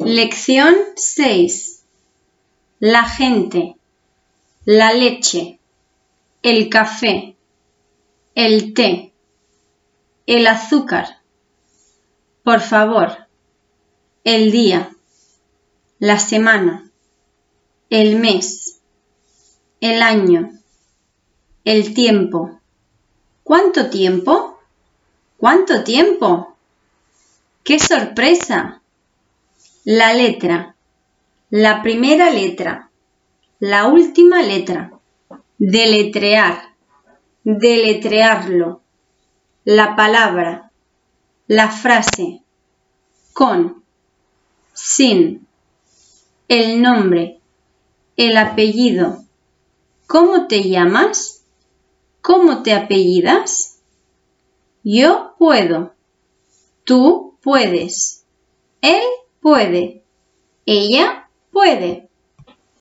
Lección 6. La gente, la leche, el café, el té, el azúcar. Por favor, el día, la semana, el mes, el año, el tiempo. ¿Cuánto tiempo? ¿Cuánto tiempo? ¡Qué sorpresa! La letra, la primera letra, la última letra. Deletrear, deletrearlo. La palabra, la frase, con, sin, el nombre, el apellido. ¿Cómo te llamas? ¿Cómo te apellidas? Yo puedo. Tú puedes. Él puede. Ella puede.